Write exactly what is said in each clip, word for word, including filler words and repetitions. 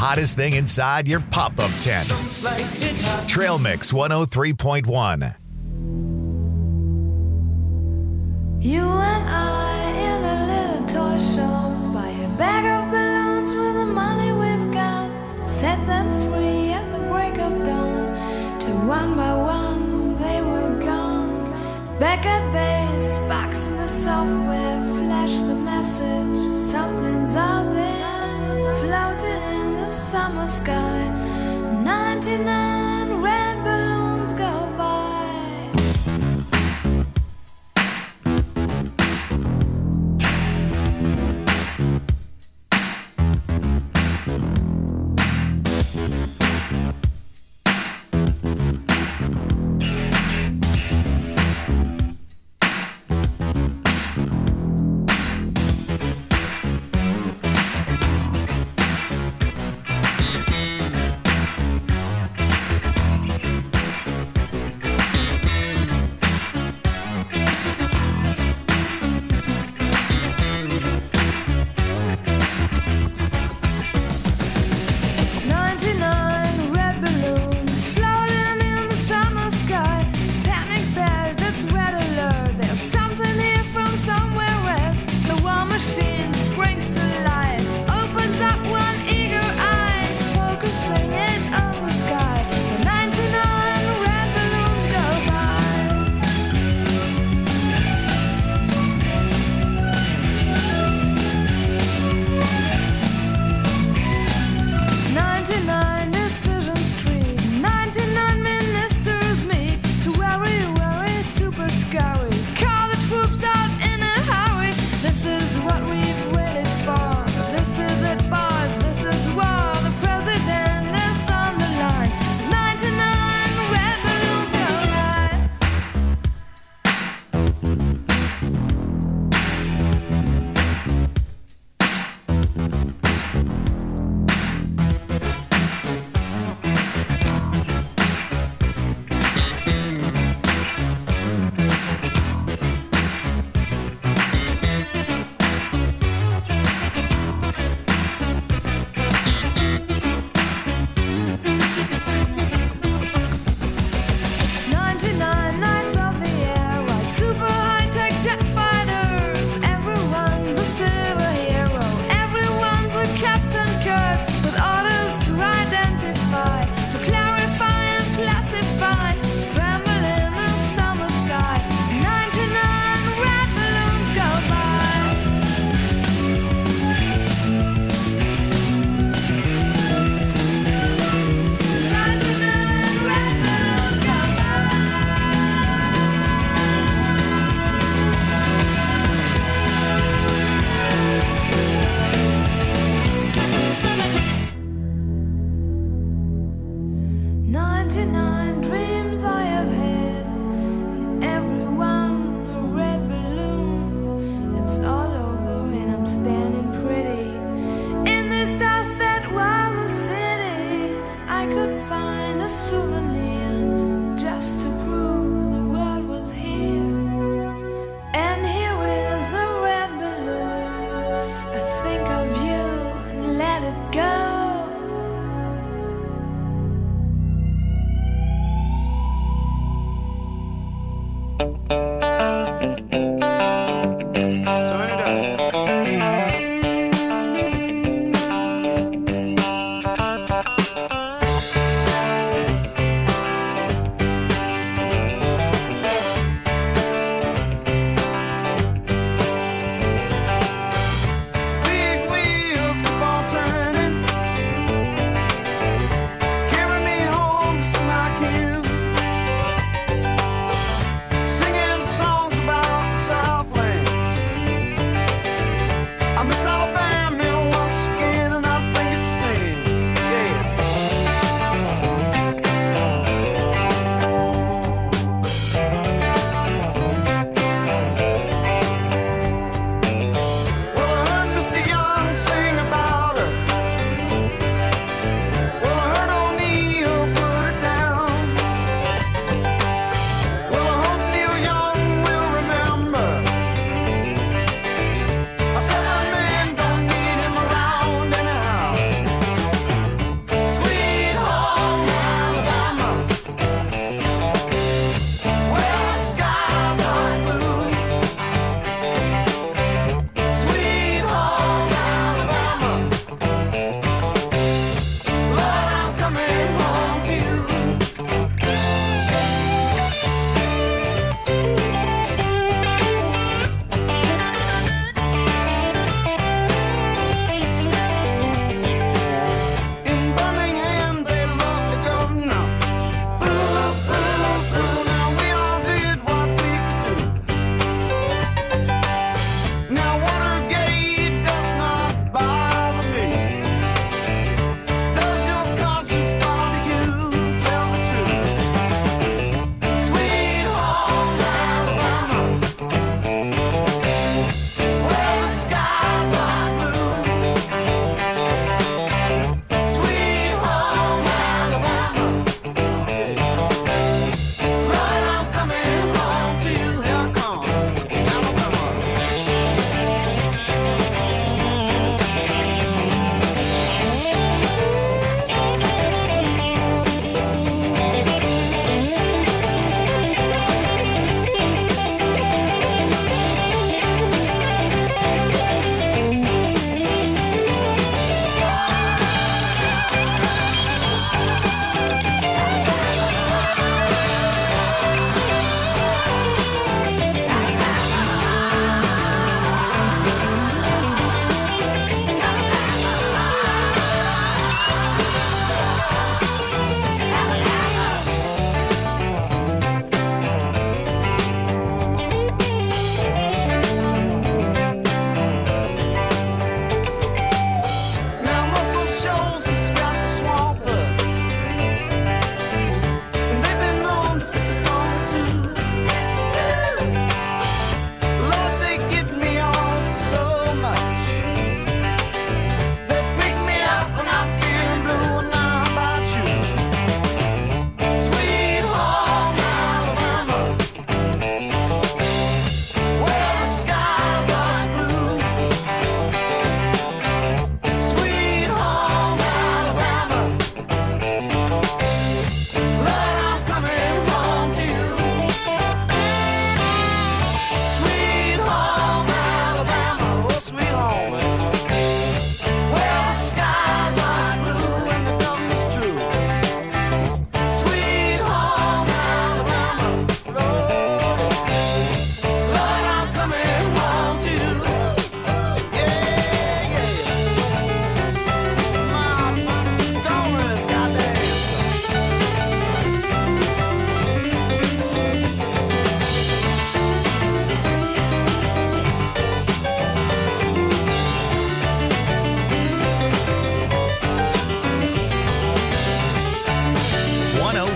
hottest thing inside your pop-up tent. Trail Mix one oh three point one. You and I in a little toy shop, buy a bag of balloons with the money we've got, set them free at the break of dawn, till one by one they were gone. Back at base, box in the software, flash the message, something's out there, floating in the summer sky. ninety-nine red balloons go by.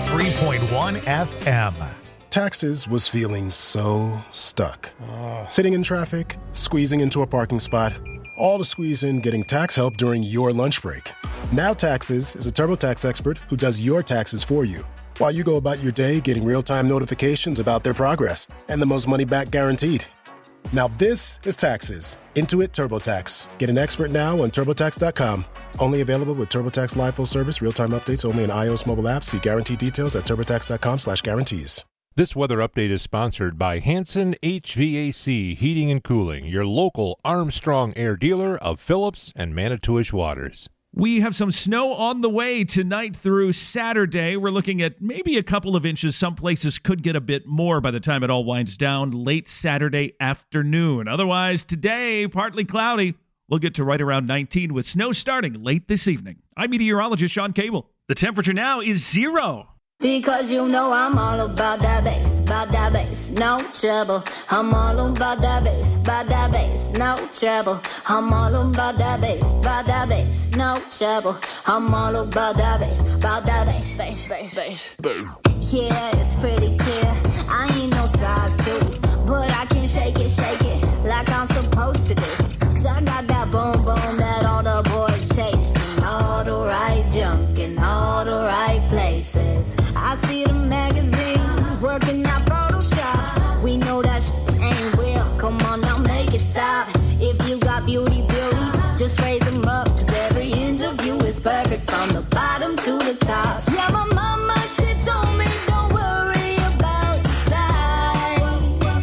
three point one F M. Taxes was feeling so stuck. Sitting in traffic, squeezing into a parking spot, all to squeeze in getting tax help during your lunch break. Now Taxes is a TurboTax expert who does your taxes for you, while you go about your day getting real-time notifications about their progress and the most money back guaranteed. Now this is Taxes. Intuit TurboTax. Get an expert now on TurboTax dot com. Only available with TurboTax Live Full Service. Real-time updates only in iOS mobile apps. See guarantee details at TurboTax dot com slash guarantees. This weather update is sponsored by Hanson H V A C Heating and Cooling, your local Armstrong Air dealer of Phillips and Manitowish Waters. We have some snow on the way tonight through Saturday. We're looking at maybe a couple of inches. Some places could get a bit more by the time it all winds down late Saturday afternoon. Otherwise, today, partly cloudy. We'll get to right around nineteen with snow starting late this evening. I'm meteorologist Sean Cable. The temperature now is zero. Because you know I'm all about that bass, about that bass, no trouble. I'm all about that bass, about that bass, no trouble. I'm all about that bass, about that bass, no trouble. I'm all about that bass, about that bass, bass, bass, bass. Yeah, it's pretty clear. I ain't no size two, but I can shake it, shake it like I'm supposed to do. Cause I got that boom boom that all the boys chase. All the right junk in all the right places. I see the magazines working out Photoshop. We know that shit ain't real. Come on now, make it stop. If you got beauty, beauty, just raise them up. Cause every inch of you is perfect from the bottom to the top. Yeah, my mama, she told me don't worry about your size.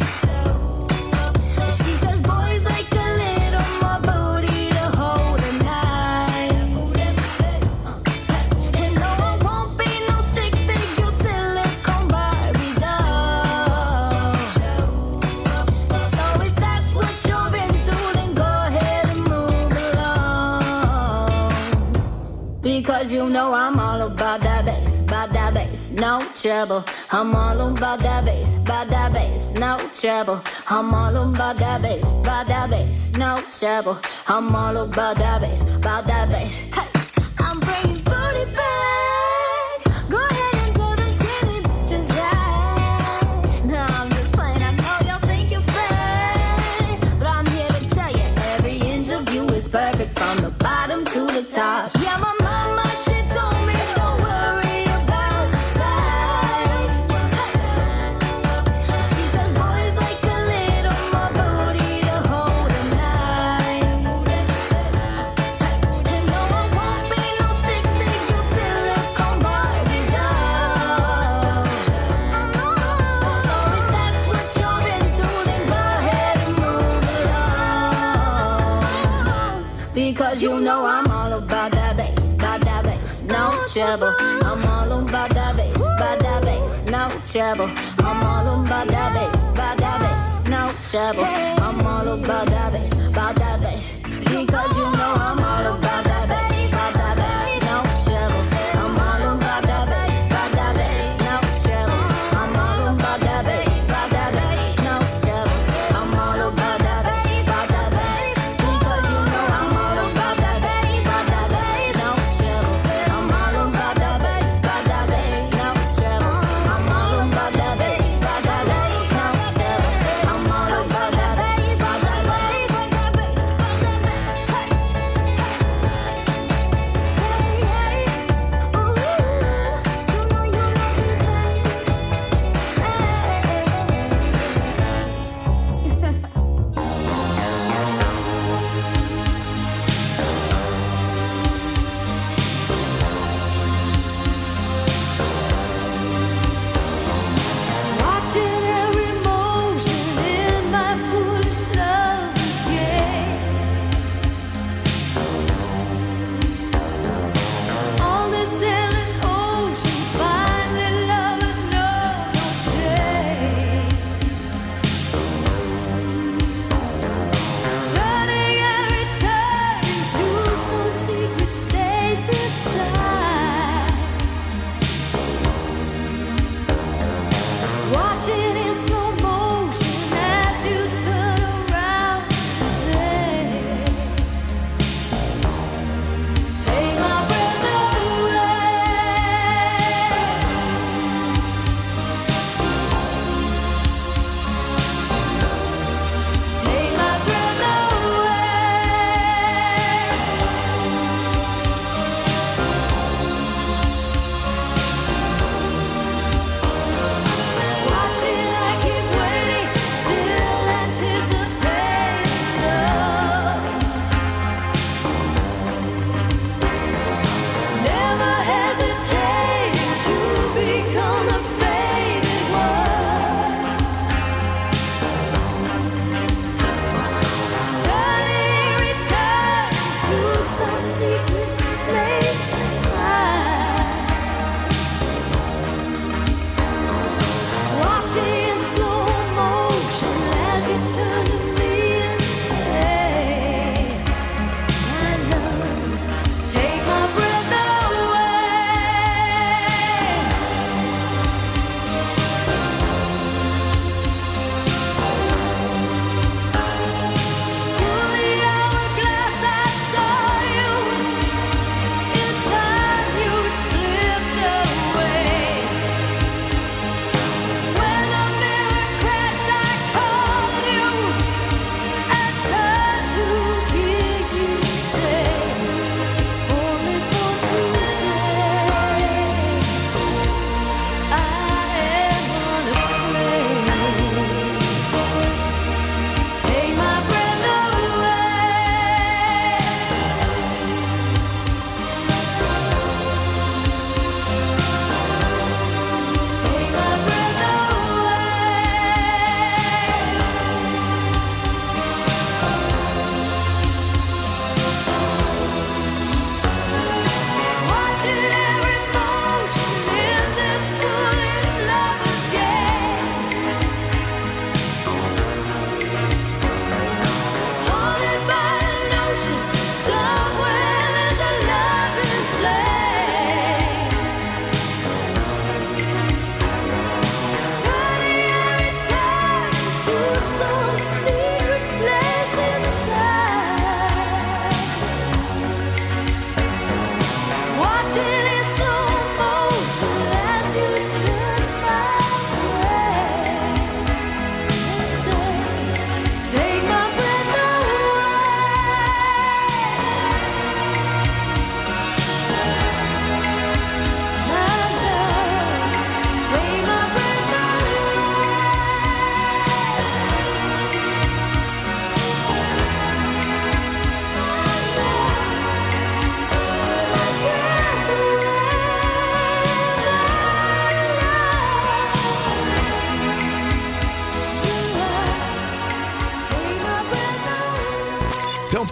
She says boys like a little more booty to hold a knife. And no, I won't be no stick figure silicone Barbie doll. So if that's what you're into, then go ahead and move along. Because you know I'm all about that bass, about that bass, no trouble. I'm all about that bass, about that bass, no trouble. I'm all about that bass, about that bass, no trouble. I'm all about that bass, about that bass. Hey, I'm bringing booty back. Go ahead and tell them skinny bitches that. No, I'm just playing. I know y'all think you're fake, but I'm here to tell you every inch of you is perfect from the bottom to the top. Yeah, my mama, she told me don't worry about your size. She says boys like a little more booty to hold a knife. And no, I won't be no stick figure silicone Barbie doll. So if that's what you're into, then go ahead and move along. Because you know I'm all about that bass, about that bass, no trouble. I'm all about that bass, about that bass, no trouble. I'm all about that bass, about that bass, no trouble. I'm all about that bass, about that bass. Because you know I'm all about that bass, about that bass, no trouble. I'm all about that bass, about that bass, no trouble. I'm all about that bass, about that bass, no trouble. I'm all about that bass, about that bass. Because you know I'm all about that bass, about that bass, no trouble. I'm all about that bass, about that bass, no trouble. I'm all about that bass, about that bass, no trouble. I'm all about that bass, about that bass, about that bass, about that bass.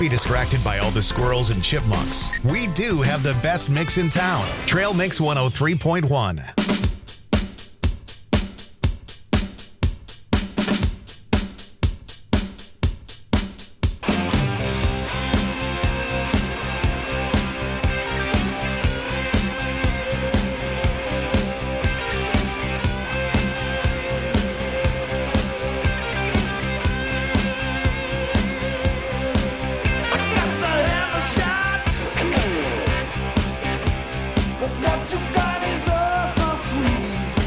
be distracted by all the squirrels and chipmunks. We do have the best mix in town. Trail Mix one oh three point one. What you got is all so sweet.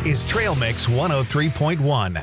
is Trail Mix one oh three point one.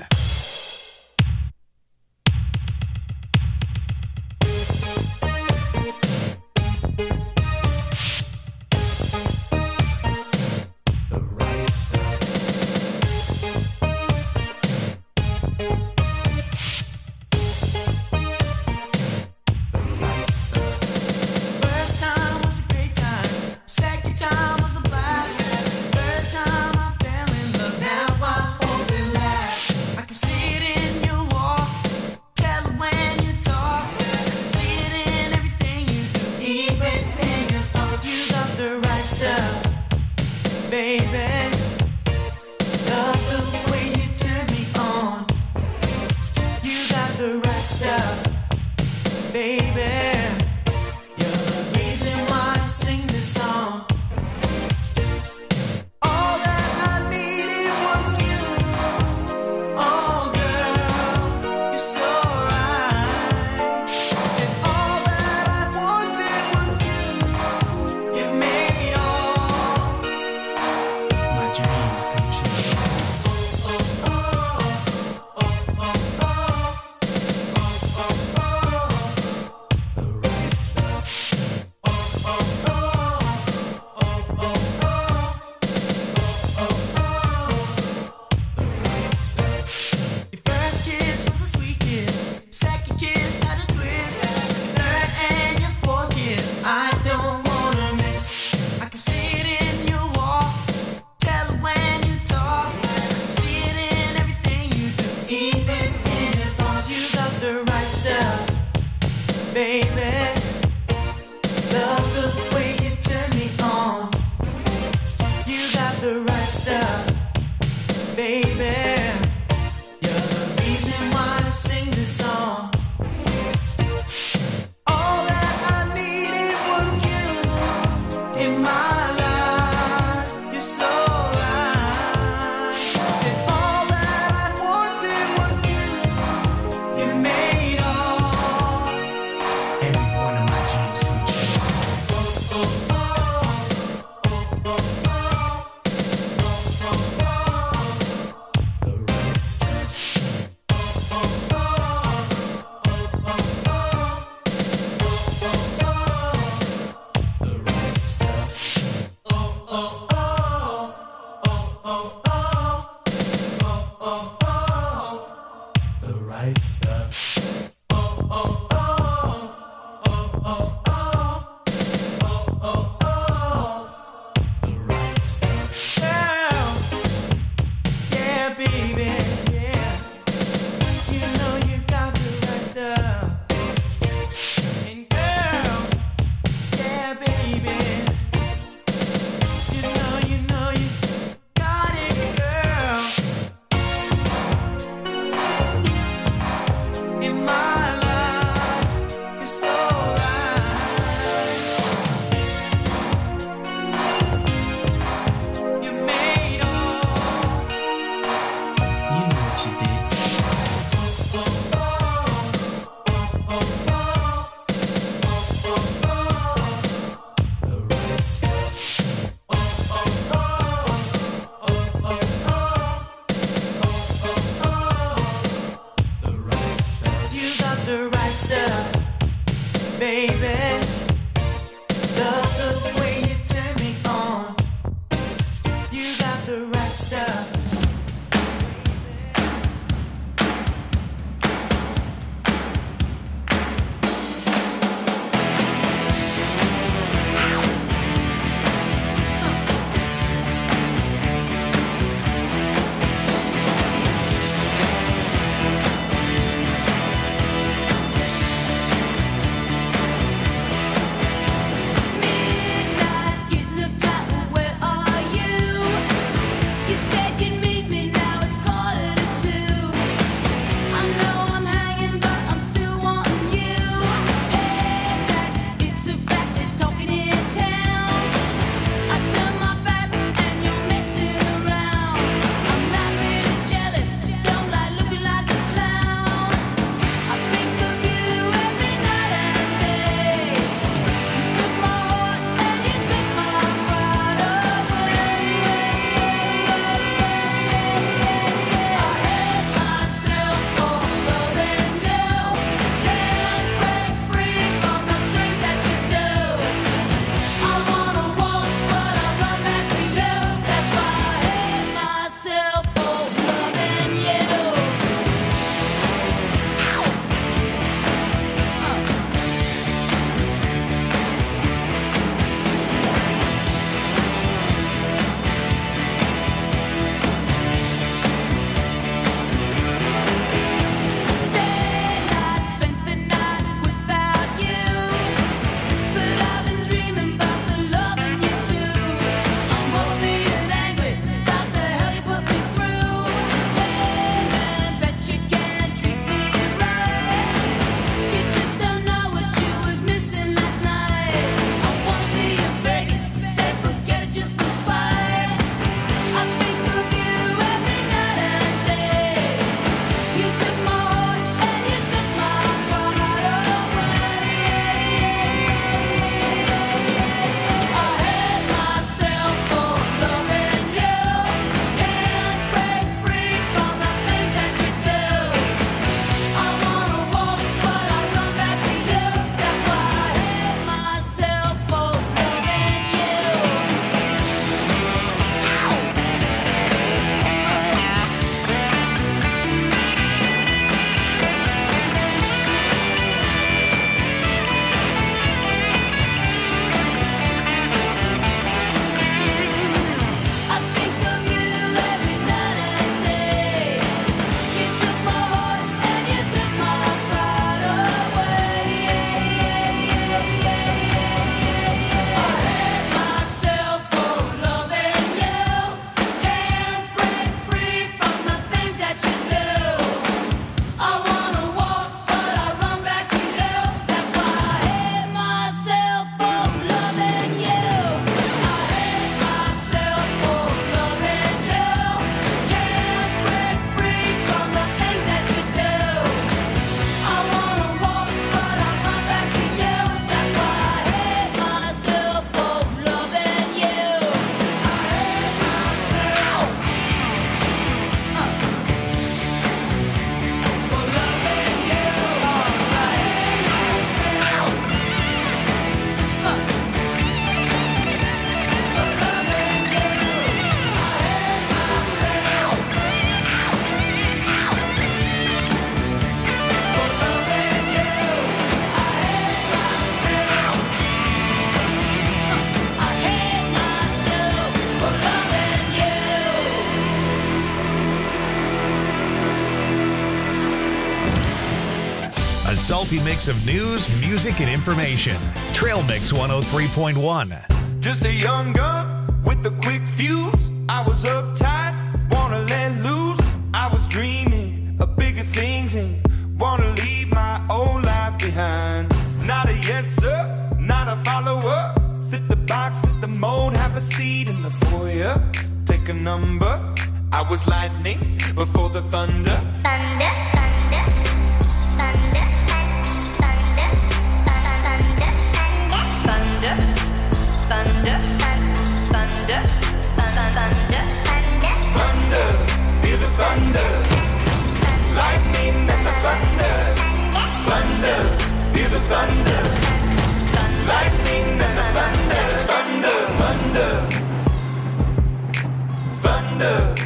tasty mix of news, music, and information. Trail Mix one oh three point one. Just a young gun with a quick fuse. I was uptight, wanna let loose. I was dreaming of bigger things and wanna leave my old life behind. Not a yes sir, not a follower. Fit the box, fit the mold, have a seat in the foyer. Take a number. I was lightning before the thunder. Thunder, thunder, thunder, thunder, thunder, thunder, thunder, thunder, thunder, thunder, feel the thunder. Lightning and the thunder. Thunder, feel the thunder. Lightning and the thunder. Thunder, thunder, thunder.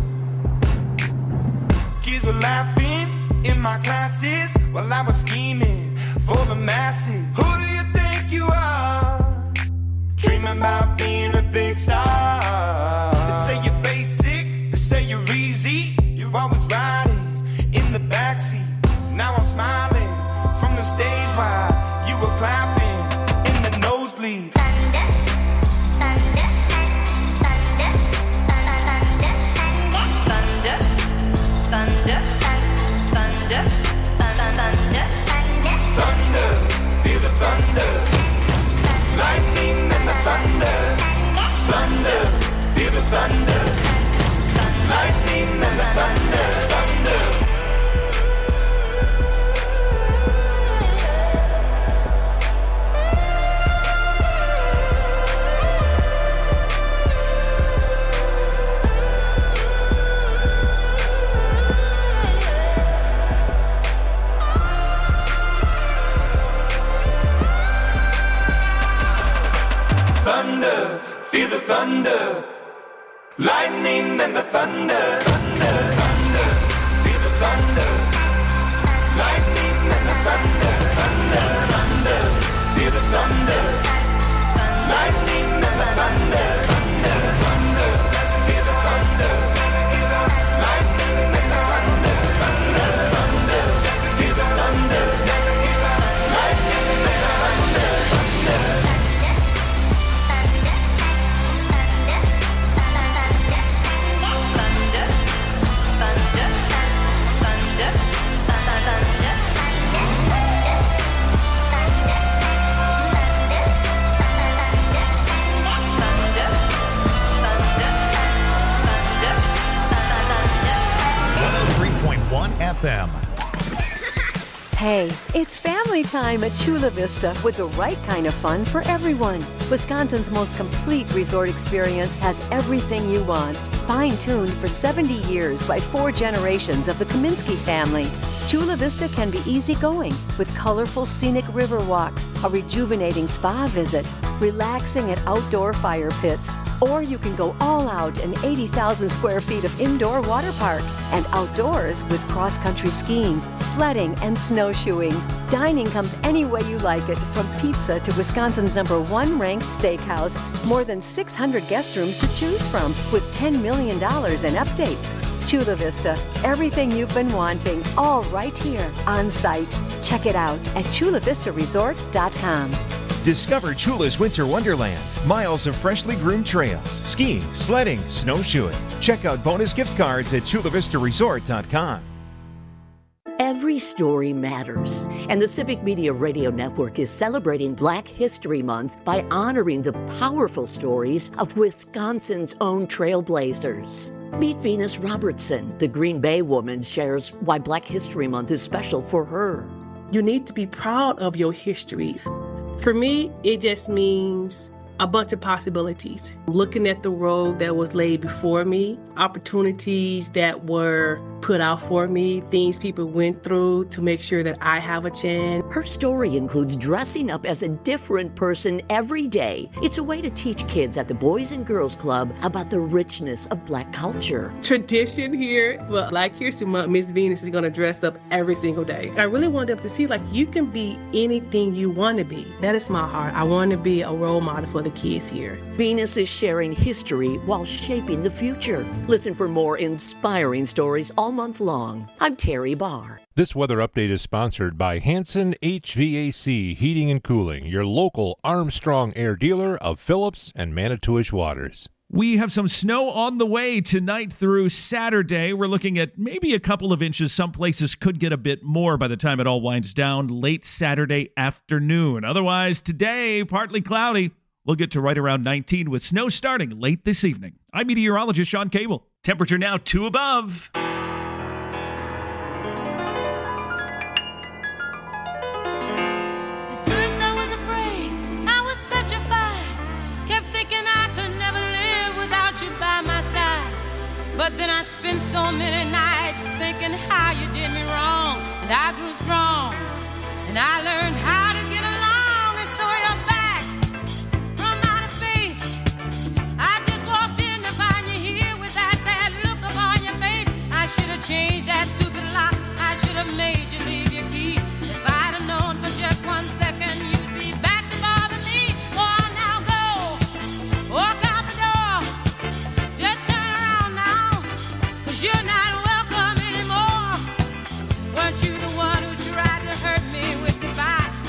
Kids were laughing in my classes while I was scheming for the masses. Who do you think you are? Dreaming about being a big star. They say you're basic, they say you're easy. You're always riding in the backseat. Now I'm smiling from the stage while you were clapping in the nosebleeds. thunder, thunder, thunder, thunder, thunder, thunder, thunder, Thunder, feel the thunder. Lightning and the thunder. Thunder, feel the thunder. Lightning and the thunder. Thunder. Thunder, feel the thunder. Lightning and the thunder. Thunder, thunder, feel the thunder. Lightning and the thunder. Thunder, thunder, feel the thunder. Lightning and the thunder. Thunder, thunder, feel the thunder. Lightning and the thunder. Thunder, thunder, feel the thunder. Lightning and the thunder. Thunder. one oh three point one F M. Hey, it's family time at Chula Vista with the right kind of fun for everyone. Wisconsin's most complete resort experience has everything you want. Fine-tuned for seventy years by four generations of the Kaminsky family. Chula Vista can be easygoing with colorful scenic river walks, a rejuvenating spa visit, relaxing at outdoor fire pits, or you can go all out in eighty thousand square feet of indoor water park and outdoors with cross-country skiing, sledding, and snowshoeing. Dining comes any way you like it, from pizza to Wisconsin's number one ranked steakhouse. More than six hundred guest rooms to choose from with ten million dollars in updates. Chula Vista, everything you've been wanting, all right here on site. Check it out at chula vista resort dot com. Discover Chula's Winter Wonderland. Miles of freshly groomed trails, skiing, sledding, snowshoeing. Check out bonus gift cards at chula vista resort dot com. Every story matters, and the Civic Media Radio Network is celebrating Black History Month by honoring the powerful stories of Wisconsin's own trailblazers. Meet Venus Robertson. The Green Bay woman shares why Black History Month is special for her. You need to be proud of your history. For me, it just means a bunch of possibilities. Looking at the road that was laid before me, opportunities that were put out for me, things people went through to make sure that I have a chance. Her story includes dressing up as a different person every day. It's a way to teach kids at the Boys and Girls Club about the richness of Black culture. Tradition here, but Black History Month, Miss Venus is going to dress up every single day. I really want them to see, like, you can be anything you want to be. That is my heart. I want to be a role model for the kids here. Venus is sharing history while shaping the future. Listen for more inspiring stories all month long. I'm Terry Barr. This weather update is sponsored by Hanson H V A C Heating and Cooling, your local Armstrong Air dealer of Phillips and Manitowish Waters. We have some snow on the way tonight through Saturday. We're looking at maybe a couple of inches. Some places could get a bit more by the time it all winds down late Saturday afternoon. Otherwise, today, partly cloudy. We'll get to right around nineteen with snow starting late this evening. I'm meteorologist Sean Cable. Temperature now two above. But then I spent so many nights thinking how you did me wrong. And I grew strong, and I learned how to get along. And so you're back from outer space. I just walked in to find you here with that sad look upon your face. I should have changed that stupid lock. I should have made you leave your key. If I'd have known for just one second you'd be back to bother me. Oh, now go, walk out the door. Just turn around now. You're not welcome anymore. Weren't you the one who tried to hurt me with goodbye?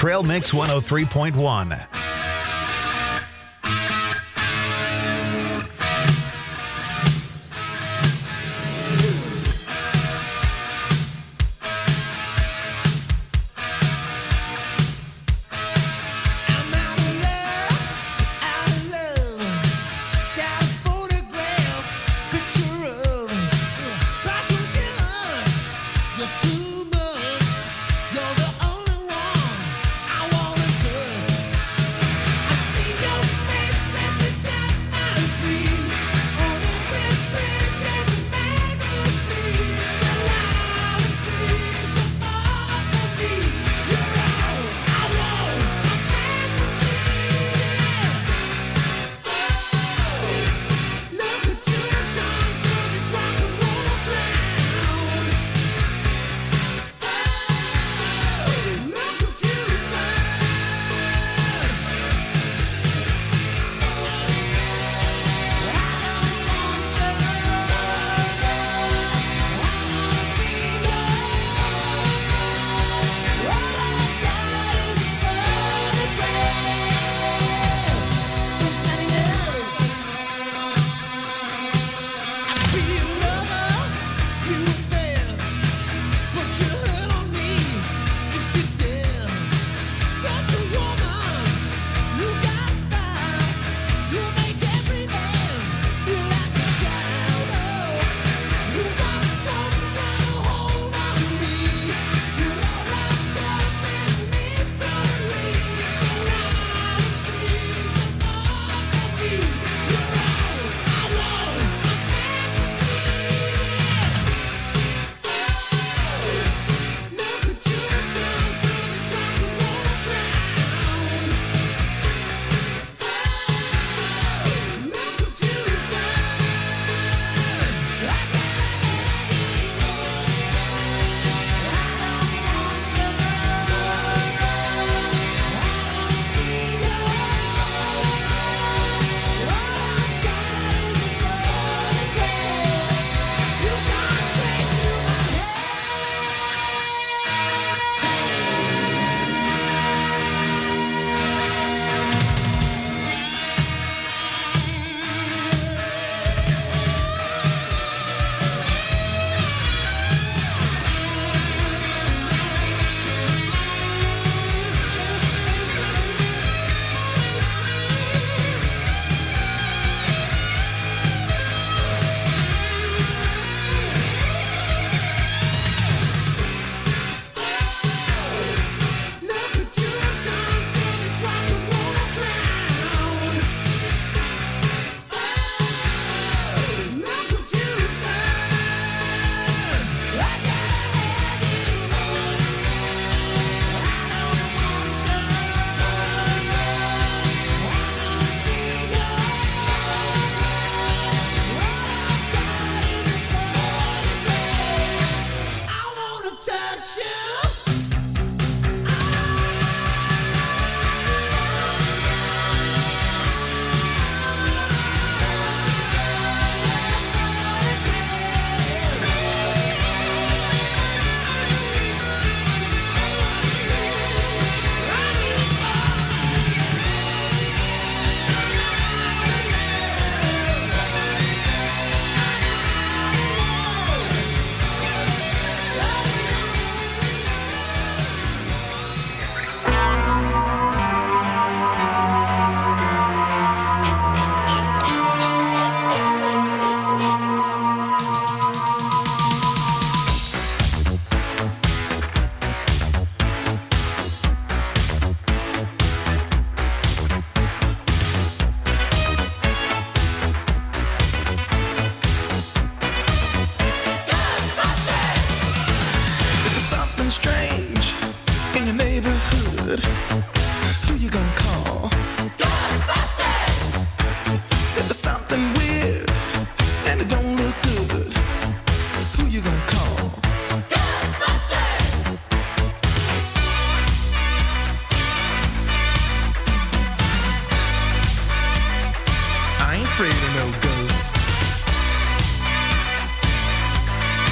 Trail Mix one oh three point one.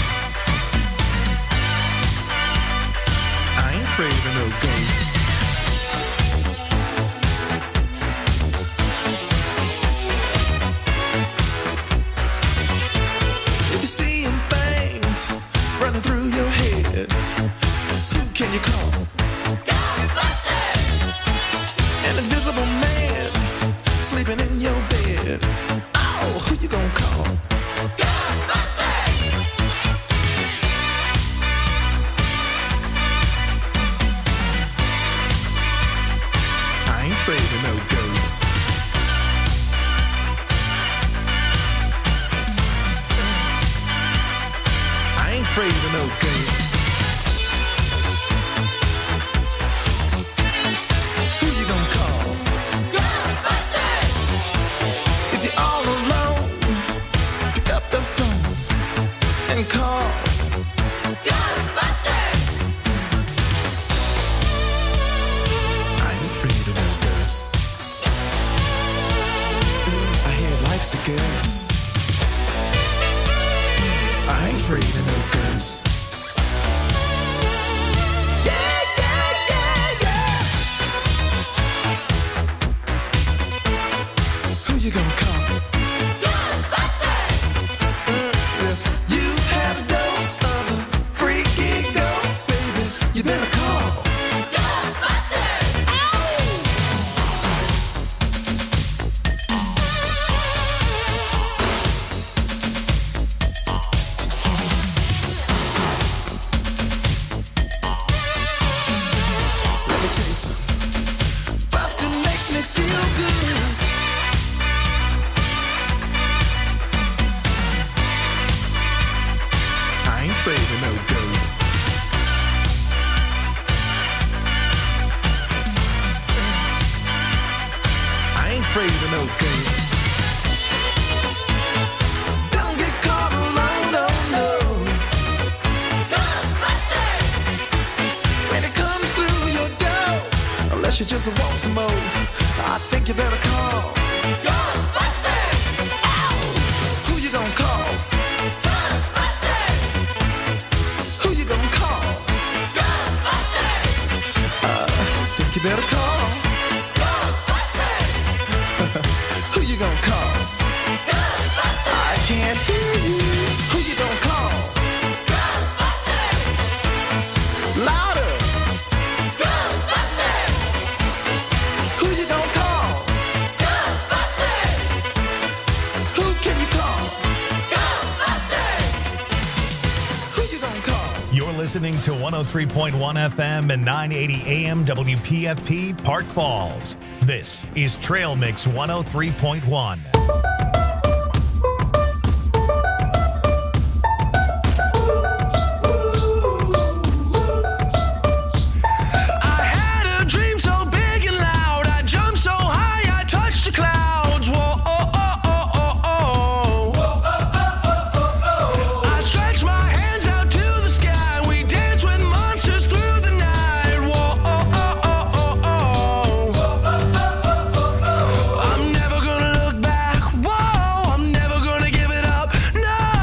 afraid of no ghosts. afraid of no ghosts. I ain't afraid of no ghosts. Who you gonna call? Ghostbusters! If you're all alone, pick up the phone and call Ghostbusters! I ain't afraid of no ghosts. I hear it likes the girls. I ain't afraid of no ghosts. Yeah, yeah, yeah, yeah. Who you gonna call? Ghostbusters! If you had a dose of a freaky ghost, baby, you better call Ghostbusters! Let me tell you something. Bustin' makes me feel good. I ain't afraid of no ghosts. I ain't afraid of no ghosts. Don't get caught alone, oh no. Ghostbusters! When it comes through your door, unless you just want some more, I think you better call Ghostbusters! Ow! Who you gonna call? Ghostbusters! Who you gonna call? Ghostbusters! Uh, I think you better call Ghostbusters! Who you gonna call? Ghostbusters! I can't hear you. Who you gonna call? Ghostbusters! Louder! Ghostbusters! Who you gonna call? Ghostbusters! Who can you call? Ghostbusters! Who you gonna call? You're listening to one oh three point one F M and nine eighty A M W P F P Park Falls. This is Trail Mix one oh three point one.